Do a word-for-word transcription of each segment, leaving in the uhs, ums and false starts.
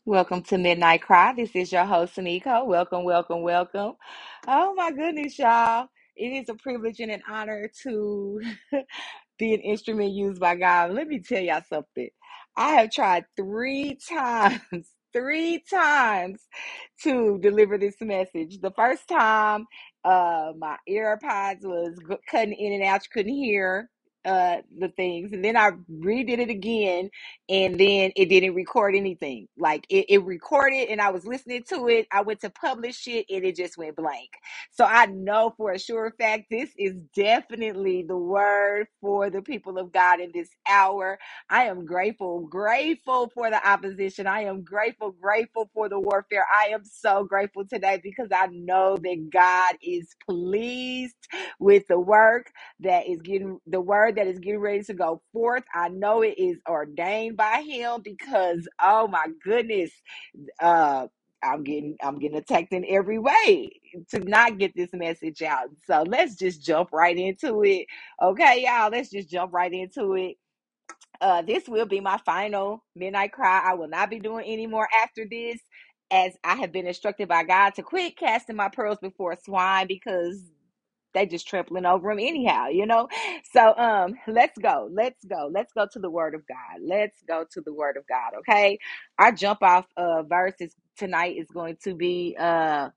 Welcome to Midnight Cry. This is your host, Nico. Welcome, welcome, welcome. Oh my goodness, y'all. It is a privilege and an honor to be an instrument used by God. Let me tell y'all something. I have tried three times, three times to deliver this message. The first time, uh, my AirPods was g- cutting in and out. You couldn't hear uh the things, and then I redid it again, and then it didn't record anything. Like it, it recorded and I was listening to it. I went to publish it and it just went blank. So I know for a sure fact this is definitely the word for the people of God in this hour. I am grateful, grateful for the opposition. I am grateful, grateful for the warfare. I am so grateful today because I know that God is pleased with the work that is getting the word that is getting ready to go forth. I know it is ordained by him because oh my goodness, uh I'm getting I'm getting attacked in every way to not get this message out. So let's just jump right into it. Okay, y'all, let's just jump right into it. Uh this will be my final midnight cry. I will not be doing any more after this, as I have been instructed by God to quit casting my pearls before swine because they just trampling over them anyhow, you know. So um let's go let's go let's go to the word of God. Let's go to the word of God. Okay, our jump off uh verses tonight is going to be uh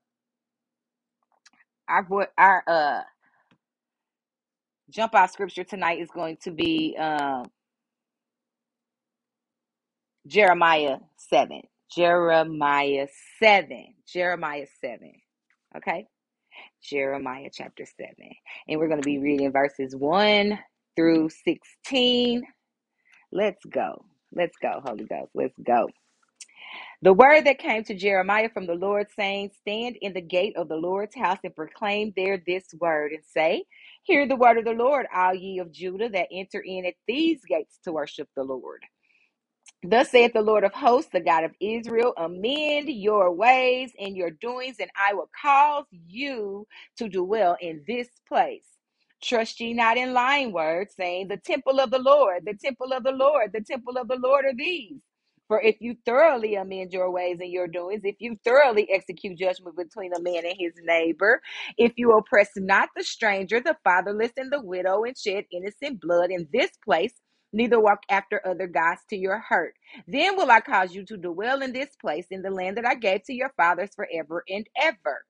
our vo- our uh jump off scripture tonight is going to be um Jeremiah seven. Jeremiah seven. Jeremiah seven. Okay, Jeremiah chapter seven, and we're going to be reading verses one through sixteen. Let's go. Let's go, Holy Ghost. Let's go. The word that came to Jeremiah from the Lord, saying, stand in the gate of the Lord's house and proclaim there this word, and say, hear the word of the Lord, all ye of Judah that enter in at these gates to worship the Lord. Thus saith the Lord of hosts, the God of Israel, amend your ways and your doings, and I will cause you to dwell in this place. Trust ye not in lying words, saying, the temple of the Lord, the temple of the Lord, the temple of the Lord are these. For if you thoroughly amend your ways and your doings, if you thoroughly execute judgment between a man and his neighbor, if you oppress not the stranger, the fatherless, and the widow, and shed innocent blood in this place, neither walk after other gods to your hurt. Then will I cause you to dwell in this place, in the land that I gave to your fathers forever and ever.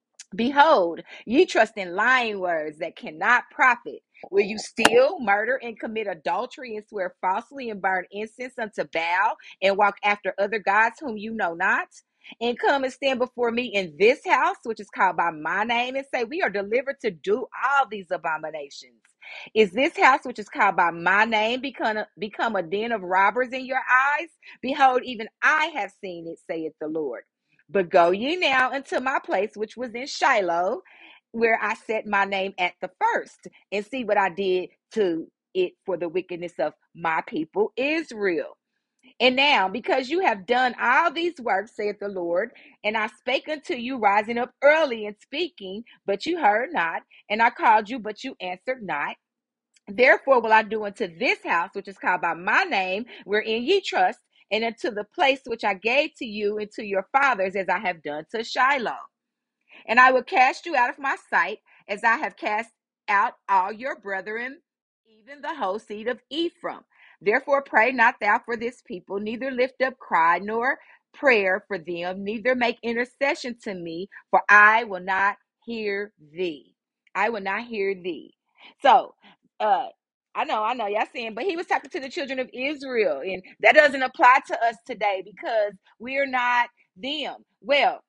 Behold, ye trust in lying words that cannot profit. Will you steal, murder, and commit adultery, and swear falsely, and burn incense unto Baal, and walk after other gods whom you know not? And come and stand before me in this house, which is called by my name, and say, we are delivered to do all these abominations. Is this house, which is called by my name, become a, become a den of robbers in your eyes? Behold, even I have seen it, saith the Lord. But go ye now into my place, which was in Shiloh, where I set my name at the first, and see what I did to it for the wickedness of my people Israel. And now, because you have done all these works, saith the Lord, and I spake unto you, rising up early and speaking, but you heard not, and I called you, but you answered not. Therefore will I do unto this house, which is called by my name, wherein ye trust, and unto the place which I gave to you and to your fathers, as I have done to Shiloh. And I will cast you out of my sight, as I have cast out all your brethren, even the whole seed of Ephraim. Therefore pray not thou for this people, neither lift up cry nor prayer for them, neither make intercession to me, for I will not hear thee. I will not hear thee. So, uh, I know, I know, y'all saying, but he was talking to the children of Israel, and that doesn't apply to us today because we're not them. Well,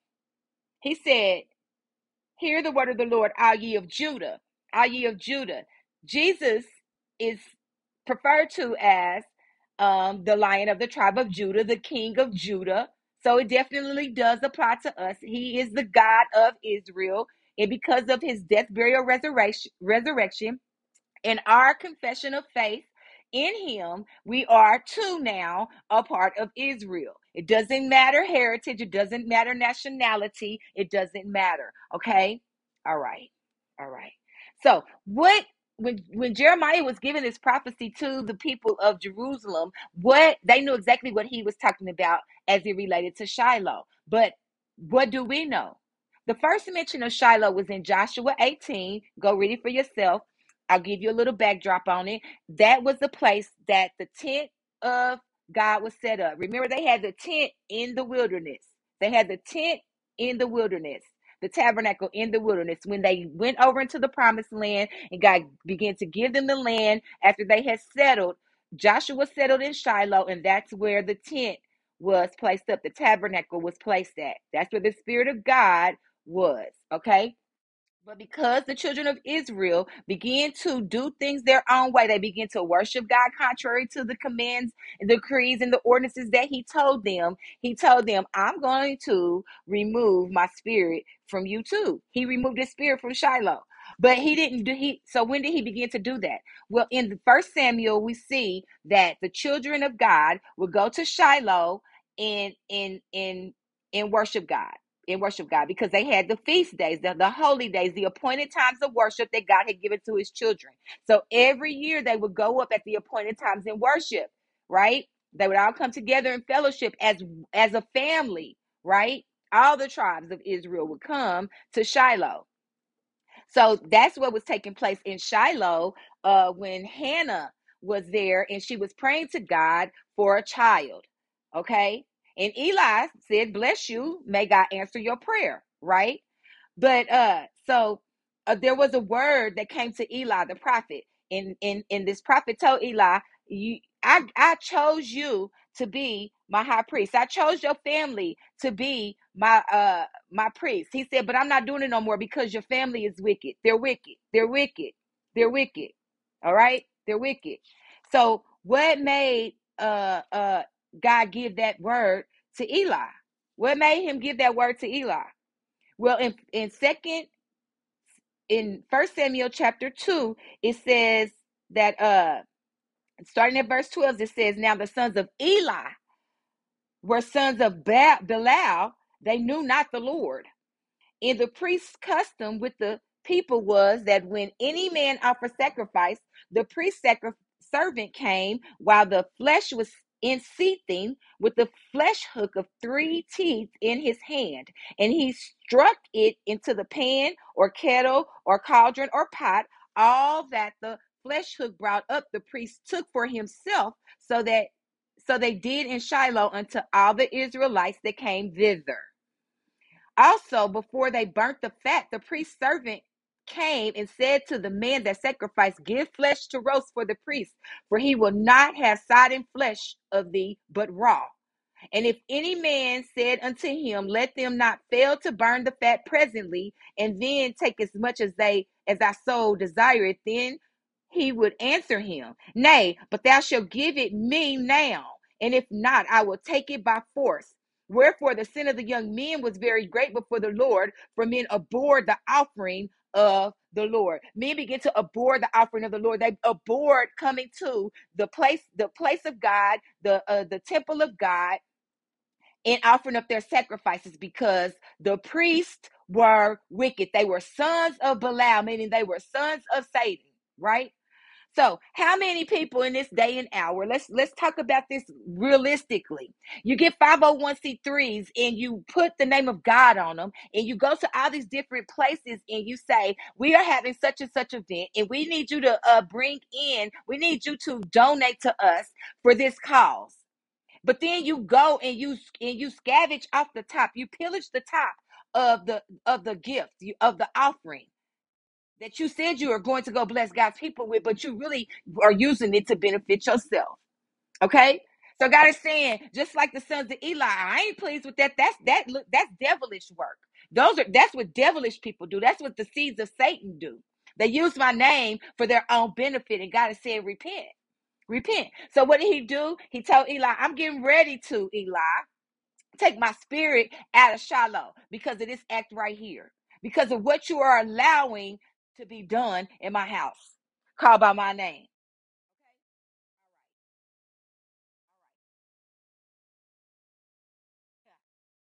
he said, hear the word of the Lord, all ye of Judah, all ye of Judah. Jesus is referred to as um, the Lion of the tribe of Judah, the King of Judah. So it definitely does apply to us. He is the God of Israel. And because of his death, burial, resurrection, resurrection, and our confession of faith in him, we are too now a part of Israel. It doesn't matter heritage, it doesn't matter nationality, it doesn't matter. Okay? All right. All right. So, what when when Jeremiah was giving this prophecy to the people of Jerusalem, what they knew exactly what he was talking about as it related to Shiloh. But what do we know? The first mention of Shiloh was in Joshua eighteen. Go read it for yourself. I'll give you a little backdrop on it. That was the place that the tent of God was set up. Remember, they had the tent in the wilderness. They had the tent in the wilderness, the tabernacle in the wilderness. When they went over into the promised land and God began to give them the land after they had settled, Joshua settled in Shiloh, and that's where the tent was placed up. The tabernacle was placed at. That's where the Spirit of God was. Okay. But because the children of Israel began to do things their own way, they began to worship God contrary to the commands, the decrees, and the ordinances that He told them. He told them, I'm going to remove my spirit from you too. He removed His spirit from Shiloh. But he didn't do he so when did he begin to do that? Well, in the first Samuel, we see that the children of God would go to Shiloh and and and and worship God and worship God because they had the feast days, the, the holy days, the appointed times of worship that God had given to His children. So every year they would go up at the appointed times in worship, right? They would all come together in fellowship as as a family, right? All the tribes of Israel would come to Shiloh. So that's what was taking place in Shiloh uh, when Hannah was there and she was praying to God for a child. Okay. And Eli said, bless you. May God answer your prayer. Right. But uh, so uh, there was a word that came to Eli, the prophet, and and and this prophet told Eli, "You, I, I chose you to be my high priest. I chose your family to be my uh my priest." He said, "But I'm not doing it no more because your family is wicked. They're wicked. They're wicked. They're wicked. All right, they're wicked." So what made uh uh God give that word to Eli? What made Him give that word to Eli? Well, in in second in First Samuel chapter two, it says that uh starting at verse twelve, it says, "Now the sons of Eli were sons of ba- Belial; they knew not the Lord." In the priest's custom with the people was that when any man offered sacrifice, the priest sacri- servant came while the flesh was in seething with the flesh hook of three teeth in his hand, and he struck it into the pan or kettle or cauldron or pot. All that the flesh hook brought up, the priest took for himself, so that so they did in Shiloh unto all the Israelites that came thither. Also, before they burnt the fat, the priest's servant came and said to the man that sacrificed, give flesh to roast for the priest, for he will not have sodden flesh of thee, but raw. And if any man said unto him, let them not fail to burn the fat presently, and then take as much as they as thy soul desireth, then he would answer him, nay, but thou shalt give it me now, and if not, I will take it by force. Wherefore the sin of the young men was very great before the Lord, for men abhorred the offering of the Lord. Men begin to abhor the offering of the Lord. They abhorred coming to the place, the place of God, the uh, the temple of God, and offering up their sacrifices because the priests were wicked. They were sons of Belial, meaning they were sons of Satan, right? So, how many people in this day and hour? Let's let's talk about this realistically. You get five oh one c threes and you put the name of God on them, and you go to all these different places and you say, "We are having such and such event, and we need you to uh, bring in. We need you to donate to us for this cause." But then you go and you and you scavenge off the top. You pillage the top of the of the gift of the offering that you said you are going to go bless God's people with, but you really are using it to benefit yourself. Okay? So God is saying, just like the sons of Eli, I ain't pleased with that. That's that look, that's devilish work. Those are that's what devilish people do. That's what the seeds of Satan do. They use my name for their own benefit, and God is saying, repent. Repent. So what did he do? He told Eli, I'm getting ready to, Eli, take my spirit out of Shiloh because of this act right here. Because of what you are allowing to be done in my house. Called by my name.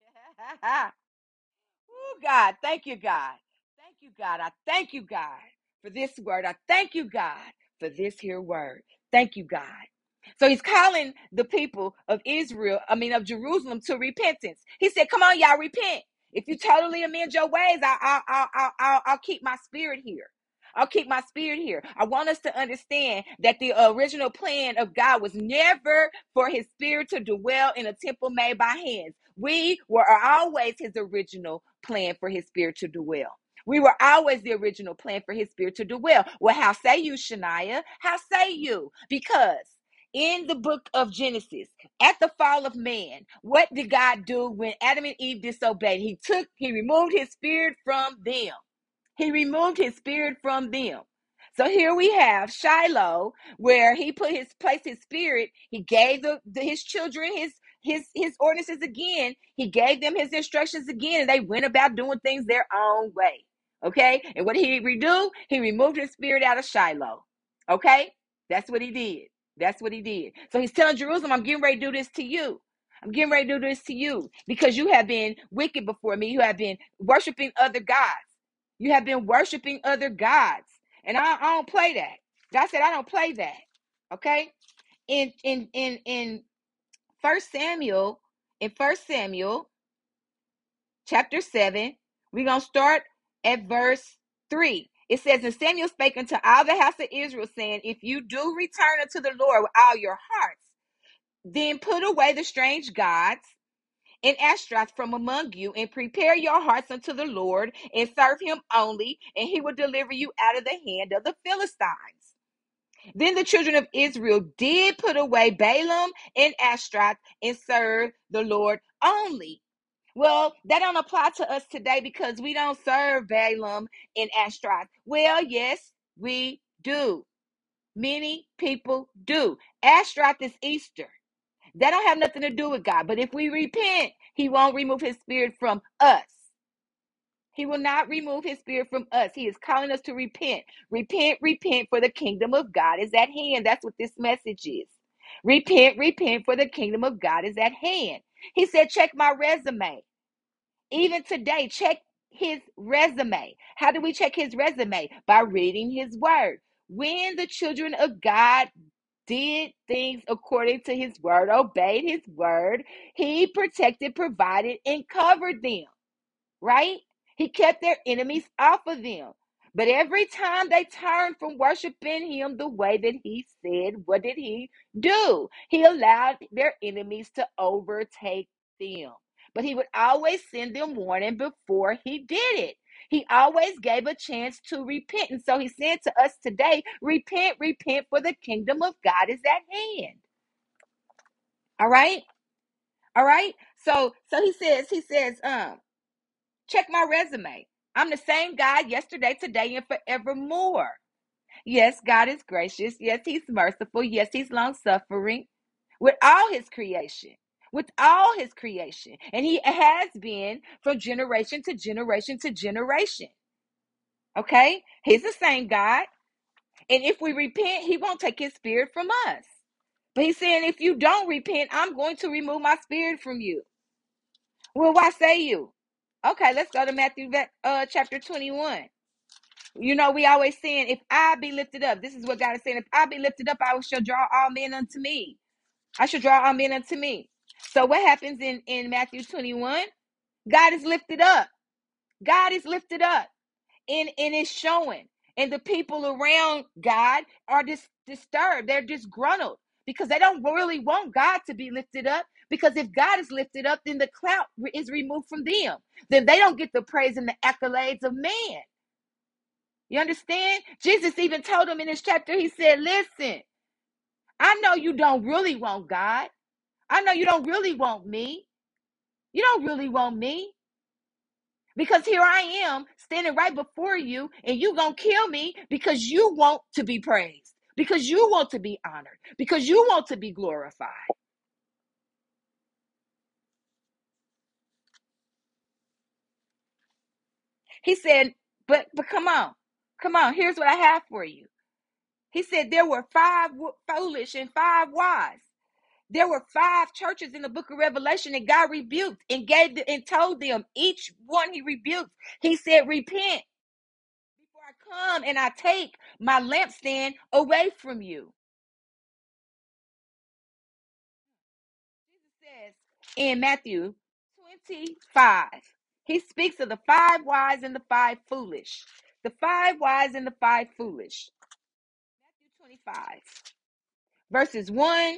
Oh, God. Thank you, God. Thank you, God. I thank you, God. for this word. I thank you, God, for this here word. Thank you, God. So he's calling the people of Israel, I mean, of Jerusalem, to repentance. He said, come on, y'all, repent. If you totally amend your ways, I, I, I, I, I'll, I'll keep my spirit here. I'll keep my spirit here. I want us to understand that the original plan of God was never for his spirit to dwell in a temple made by hands. We were always his original plan for his spirit to dwell. We were always the original plan for his spirit to dwell. Well, how say you, Shania? How say you? Because in the book of Genesis, at the fall of man, what did God do when Adam and Eve disobeyed? He took, he removed his spirit from them. He removed his spirit from them. So here we have Shiloh, where he put his place his spirit. He gave the, the his children his his his ordinances again. He gave them his instructions again, and they went about doing things their own way. Okay, and what did he redo? He removed his spirit out of Shiloh. Okay, that's what he did. That's what he did. So he's telling Jerusalem, I'm getting ready to do this to you. I'm getting ready to do this to you because you have been wicked before me. You have been worshiping other gods. You have been worshiping other gods. And I, I don't play that. God said, I don't play that. Okay? In in in in First Samuel, in First Samuel chapter seven, we're gonna start at verse three. It says, and Samuel spake unto all the house of Israel, saying, if you do return unto the Lord with all your hearts, then put away the strange gods and Ashtaroth from among you, and prepare your hearts unto the Lord, and serve him only, and he will deliver you out of the hand of the Philistines. Then the children of Israel did put away Balaam and Ashtaroth and serve the Lord only. Well, that don't apply to us today because we don't serve Balaam and Ashtaroth. Well, yes, we do. Many people do. Ashtaroth is Easter. That don't have nothing to do with God. But if we repent, he won't remove his spirit from us. He will not remove his spirit from us. He is calling us to repent. Repent, repent, for the kingdom of God is at hand. That's what this message is. Repent, repent, for the kingdom of God is at hand. He said, check my resume. Even today, check his resume. How do we check his resume? By reading his word. When the children of God did things according to his word, obeyed his word, he protected, provided, and covered them, right? He kept their enemies off of them. But every time they turned from worshiping him the way that he said, what did he do? He allowed their enemies to overtake them. But he would always send them warning before he did it. He always gave a chance to repent. And so he said to us today, repent, repent, for the kingdom of God is at hand. All right? All right? So so he says, he says, um, check my resume. I'm the same God yesterday, today, and forevermore. Yes, God is gracious. Yes, he's merciful. Yes, he's long-suffering with all his creation. With all his creation. And he has been from generation to generation to generation. Okay? He's the same God. And if we repent, he won't take his spirit from us. But he's saying, if you don't repent, I'm going to remove my spirit from you. Well, why say you? Okay, let's go to Matthew uh, chapter twenty-one. You know, we always saying, if I be lifted up, this is what God is saying, if I be lifted up, I shall draw all men unto me. I shall draw all men unto me. So what happens in, in Matthew twenty-one? God is lifted up. God is lifted up. And, and it's showing. And the people around God are dis- disturbed. They're disgruntled because they don't really want God to be lifted up. Because if God is lifted up, then the clout is removed from them. Then they don't get the praise and the accolades of man. You understand? Jesus even told them in this chapter, he said, listen, I know you don't really want God. I know you don't really want me. You don't really want me. Because here I am standing right before you, and you gonna kill me because you want to be praised, because you want to be honored, because you want to be glorified. He said, but but come on, come on, here's what I have for you. He said there were five foolish and five wise. There were five churches in the book of Revelation that God rebuked and gave and told them, each one he rebuked. He said, repent before I come and I take my lampstand away from you. Jesus says in Matthew twenty-five, he speaks of the five wise and the five foolish. The five wise and the five foolish. Matthew twenty-five, verses one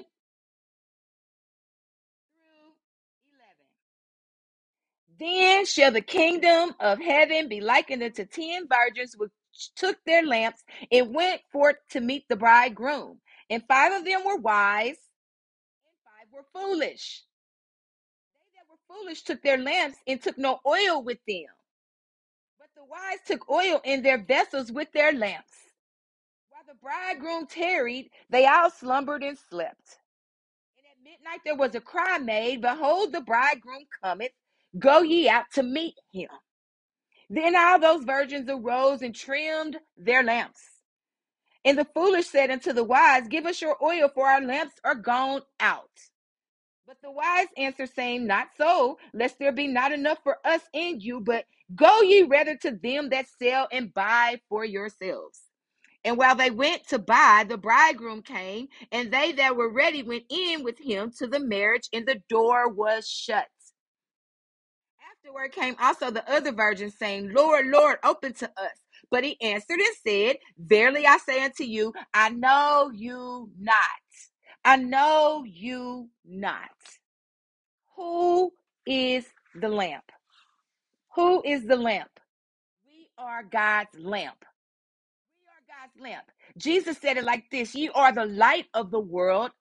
through eleven. Then shall the kingdom of heaven be likened unto ten virgins which took their lamps and went forth to meet the bridegroom. And five of them were wise, and five were foolish. They that were foolish took their lamps and took no oil with them. But the wise took oil in their vessels with their lamps. While the bridegroom tarried, they all slumbered and slept. And at midnight there was a cry made, Behold, the bridegroom cometh, go ye out to meet him. Then all those virgins arose and trimmed their lamps. And the foolish said unto the wise, Give us your oil, for our lamps are gone out. But the wise answered, saying, Not so, lest there be not enough for us and you, but go ye rather to them that sell and buy for yourselves. And while they went to buy, the bridegroom came, and they that were ready went in with him to the marriage, and the door was shut. Afterward came also the other virgins, saying, Lord, Lord, open to us. But he answered and said, Verily I say unto you, I know you not. I know you not. Who is the lamp? Who is the lamp? We are God's lamp. We are God's lamp. Jesus said it like this: You are the light of the world.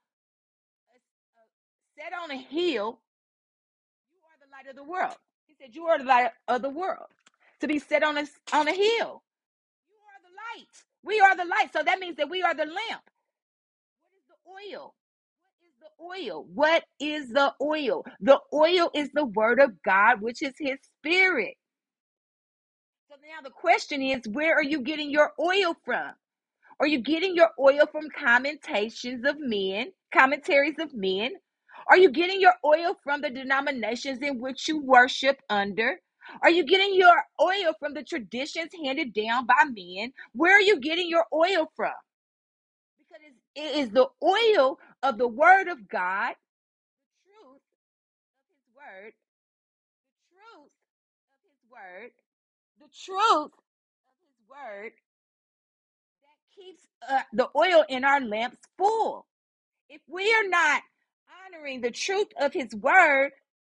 Set on a hill, you are the light of the world. He said, You are the light of the world. To be set on a, on a hill. You are the light. We are the light. So that means that we are the lamp. What is the oil? What is the oil? What is the oil? The oil is the word of God, which is his spirit. So now the question is, where are you getting your oil from? Are you getting your oil from commentations of men, commentaries of men? Are you getting your oil from the denominations in which you worship under? Are you getting your oil from the traditions handed down by men? Where are you getting your oil from? Because it is the oil of the word of God, the truth of his word, the truth of his word, the truth of his word that keeps uh, the oil in our lamps full. If we are not honoring the truth of his word,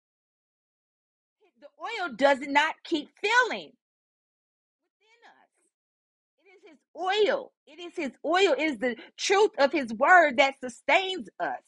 the oil does not keep filling within us. It is his oil. It is his oil. It is the truth of his word that sustains us.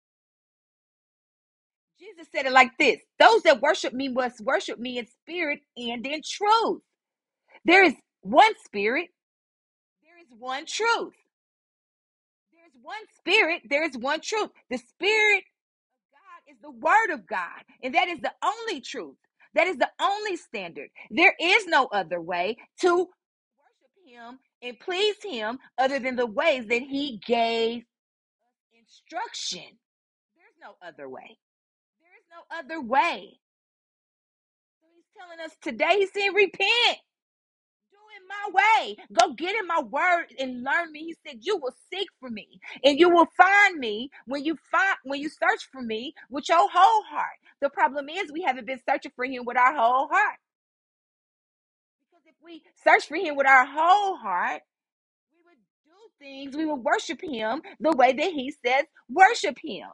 Jesus said it like this: Those that worship me must worship me in spirit and in truth. There is one spirit. There is one truth. There is one spirit. There is one truth. The spirit God is the word of God, and that is the only truth. That is the only standard. There is no other way to worship him and please him other than the ways that he gave instruction. There's no other way. There is no other way. So he's telling us today, he's saying, repent. Do it my way. Go get in my word and learn me. He said, you will seek for me and you will find me when you find when you search for me with your whole heart. The problem is we haven't been searching for him with our whole heart. Because if we search for him with our whole heart, we would do things, we would worship him the way that he says worship him.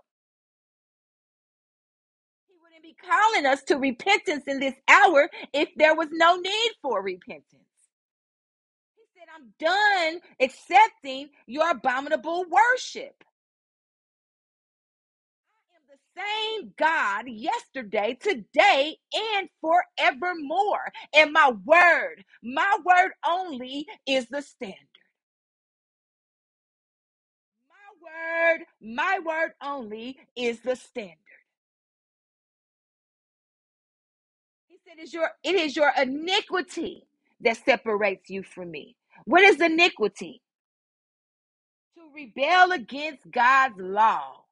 He wouldn't be calling us to repentance in this hour if there was no need for repentance. I'm done accepting your abominable worship. I am the same God yesterday, today, and forevermore. And my word, my word only is the standard. My word, my word only is the standard. He said, "It's your, it is your iniquity that separates you from me." What is iniquity? To rebel against God's law.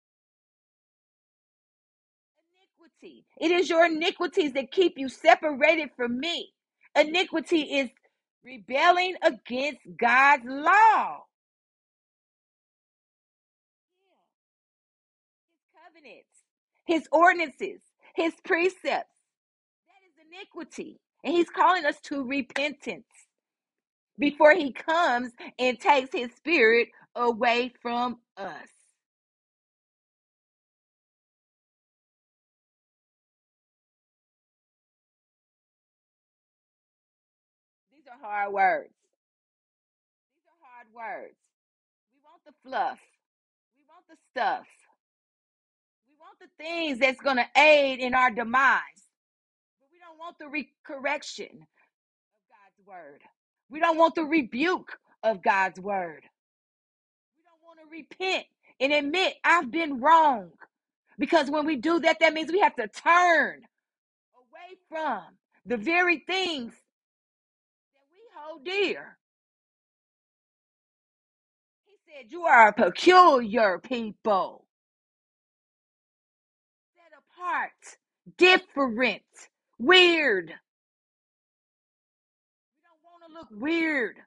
Iniquity. It is your iniquities that keep you separated from me. Iniquity is rebelling against God's law. His covenants, his ordinances, his precepts. That is iniquity. And he's calling us to repentance before he comes and takes his spirit away from us. These are hard words. These are hard words. We want the fluff. We want the stuff. We want the things that's going to aid in our demise. But we don't want the re- correction of God's word. We don't want the rebuke of God's word. We don't want to repent and admit I've been wrong. Because when we do that, that means we have to turn away from the very things that we hold dear. He said, you are a peculiar people, set apart, different, weird. We don't want to look weird.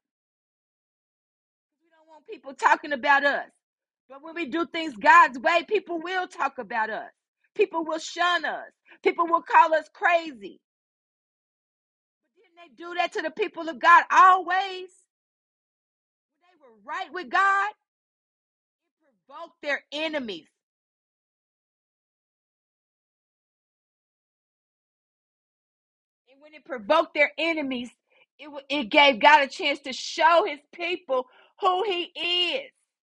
We don't want people talking about us. But when we do things God's way, people will talk about us. People will shun us. People will call us crazy. But didn't they do that to the people of God always? When they were right with God, it provoked their enemies. And when it provoked their enemies, it, it gave God a chance to show his people who he is.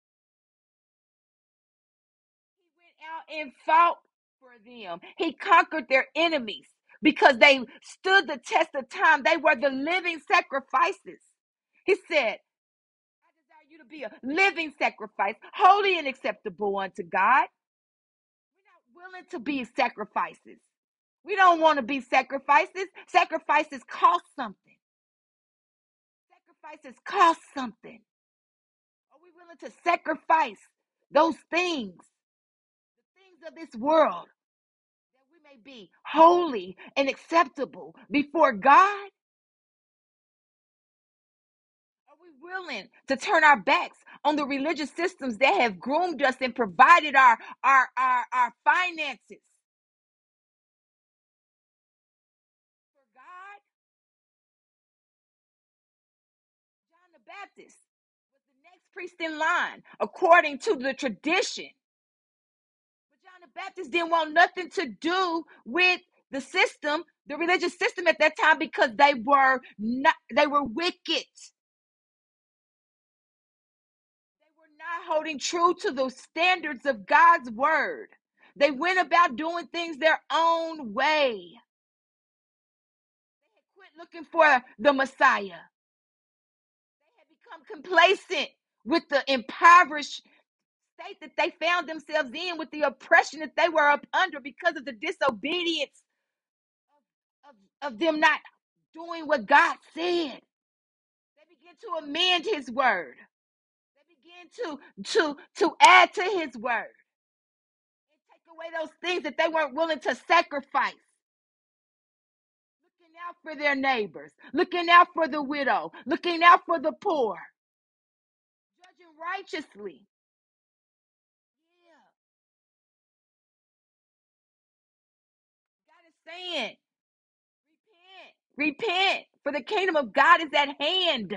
He went out and fought for them. He conquered their enemies because they stood the test of time. They were the living sacrifices. He said, I desire you to be a living sacrifice, holy and acceptable unto God. We're not willing to be sacrifices. We don't want to be sacrifices. Sacrifices cost something. Sacrifices cost something. Are we willing to sacrifice those things, the things of this world, that we may be holy and acceptable before God? Are we willing to turn our backs on the religious systems that have groomed us and provided our, our, our, our finances for God? John the Baptist was the next priest in line according to the tradition. But John the Baptist didn't want nothing to do with the system, the religious system at that time, because they were not, they were wicked. They were not holding true to the standards of God's word. They went about doing things their own way. They had quit looking for the Messiah. They had become complacent with the impoverished state that they found themselves in, with the oppression that they were up under because of the disobedience of, of, of them not doing what God said. They began to amend his word. They began to, to, to add to his word and take away those things that they weren't willing to sacrifice. Looking out for their neighbors, looking out for the widow, looking out for the poor, judging righteously. Yeah, God is saying, repent, repent, for the kingdom of God is at hand.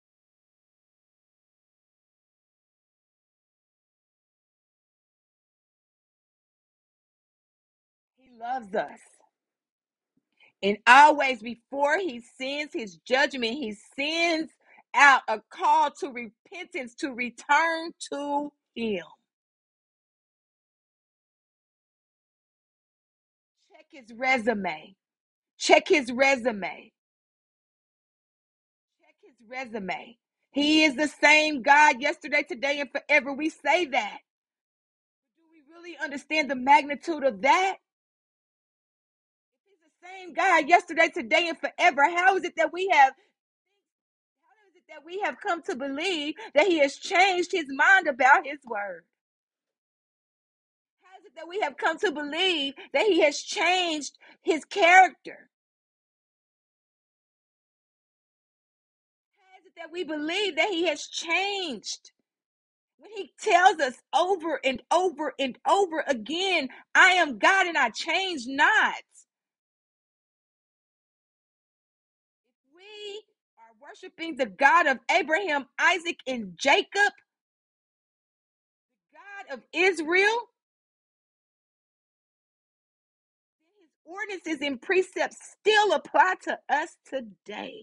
He loves us. And always before he sends his judgment, he sends out a call to repentance, to return to him. Check his resume. Check his resume. Check his resume. He is the same God yesterday, today, and forever. We say that. But do we really understand the magnitude of that? If he's the same God yesterday, today, and forever, how is it that we have how is it that we have come to believe that he has changed his mind about his word? How is it that we have come to believe that he has changed his character? that we believe that he has changed. When he tells us over and over and over again, I am God and I change not. If we are worshiping the God of Abraham, Isaac, and Jacob, the God of Israel, then his ordinances and precepts still apply to us today.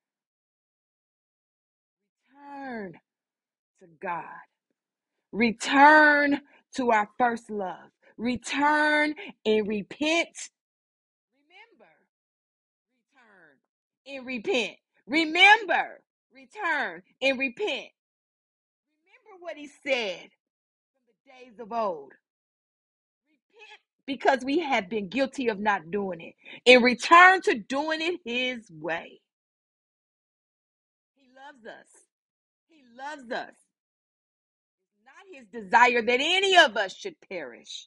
Return to God. Return to our first love. Return and repent. Remember, return and repent. Remember, return and repent. Remember what he said from the days of old. Repent because we have been guilty of not doing it, and return to doing it his way. He loves us. He loves us. It's not his desire that any of us should perish.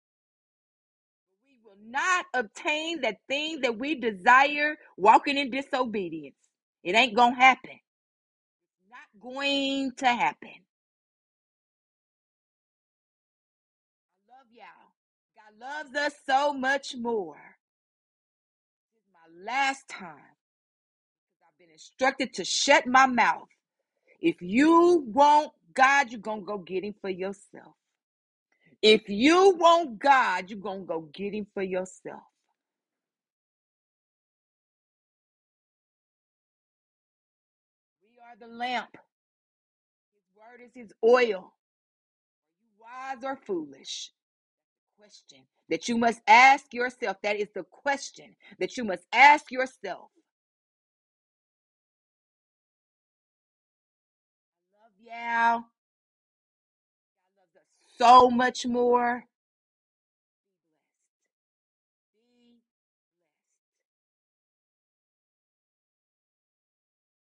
We will not obtain that thing that we desire walking in disobedience. It ain't going to happen. It's not going to happen. I love y'all. God loves us so much more. This is my last time because I've been instructed to shut my mouth. If you want God, you're going to go get him for yourself. If you want God, you're going to go get him for yourself. We are the lamp. His word is his oil. Are you wise or foolish? Question that you must ask yourself. That is the question that you must ask yourself. I love y'all. God loves us so much more.